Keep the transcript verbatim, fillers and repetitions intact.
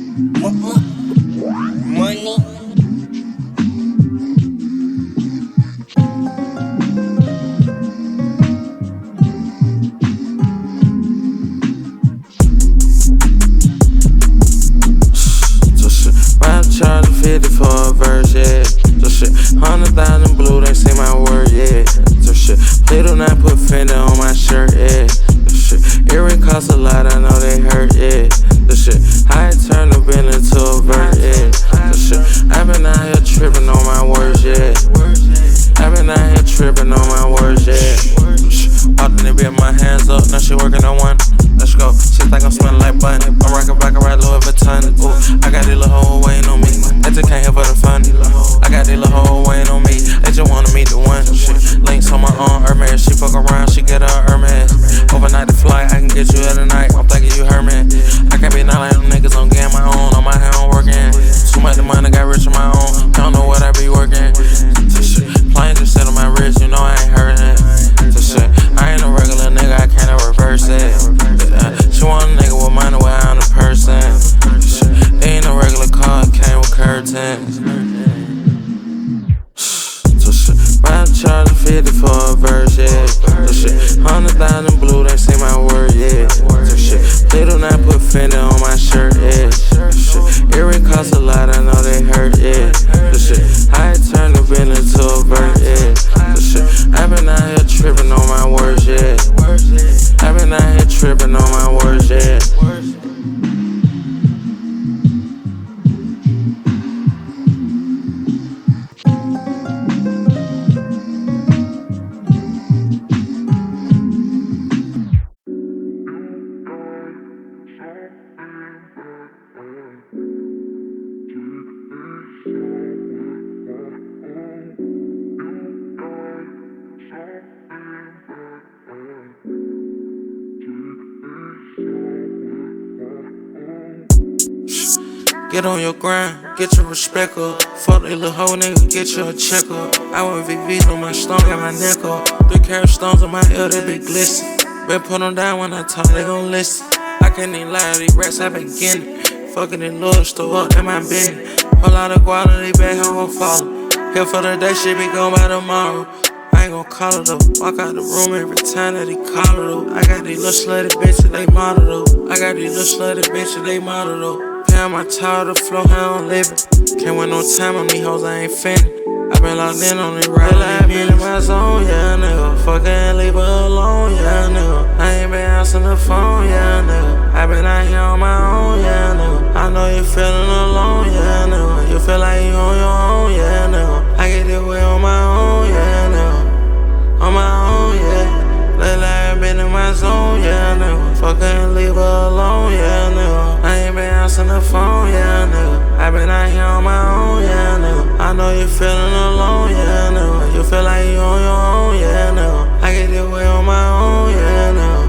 Money. So shit, why charge fifty for a verse, yeah. So shit, hundred thousand blue, they say my word, yeah. So shit, please do not put Fender on my shirt, yeah. So shit, earring costs a lot, I know they hurt, yeah. So shit, I turn the bill into a verse, yeah. So shit, I been out here tripping on my words, yeah. I been out here tripping on my words, yeah. Walked in the bed, my hands up, now she working on one. Let's go. She think I'm smelling like bun. I'm rockin' back and right Louis Vuitton. Ooh, I got these little hoes waiting on me. They just can't help but the fun. I got these little hoes waiting on me. They just wanna meet the one. Shit. Links on my arm, Hermes. She fuck around, she get her Hermes. Overnight the flight, I can get you at the night. I'm thinking you heard me. I can't be not like them niggas on getting my own. On my hand, I'm working. Too much the money, got rich on my own. Don't know what I be working. Shit. Plain just sit on my wrist, you know I ain't hurting. Shit. I ain't a regular nigga, I can't reverse it. She want a nigga with money without a person. Shit. Ain't a regular car, it came with curtains. So shit, why charge fifty for a verse, yeah. So shit, hundred thousand blue, they say my word, yeah. So shit, they do not put Fender on my shirt, yeah. So shit, earring costs a lot, I know they hurt, yeah. So shit, I turn the bill into a verse, yeah. So shit, I been out here tripping on my words, yeah. I been out here tripping on my words, yeah. Get on your grind, get your respect up. Fuck that little hoe nigga, get you a check up. I want V Vs on my stone, got my neck up. Three carat stones on my ear, they be glisten. Been put them down when I talk, they gon' listen. I can't even lie to these rats, I been getting it. Fucking in Lord store up, in my business. Whole lot of quality, back home won't follow. Here for the day, shit be gone by tomorrow. I ain't gon' call it though. Walk out the room every time that he call it though. I got these little slutty bitches, they model though. I got these little slutty bitches, they model though. Pay on my towel, the flow, how I'm living. Can't wait no time on these hoes, I ain't finna. I been locked in on it, right? Like I been in my zone, yeah, nigga. Fuck and leave her alone, yeah, nigga. I ain't been answering the phone, yeah, nigga. I been out here on my own, yeah, nigga. I know you feeling alone, yeah, nigga. You feel like you on your own, yeah, nigga. I get this way on my own, yeah, nigga. On my own, yeah. Lately I been in my zone, yeah, nigga. Fuck and leave her alone, yeah, nigga. I ain't been answering the phone, yeah, nigga. I been out here on my own, yeah, nigga. I know you feeling alone, yeah, nigga. You feel like you on your own, yeah, nigga. I get this way on my own, yeah, nigga.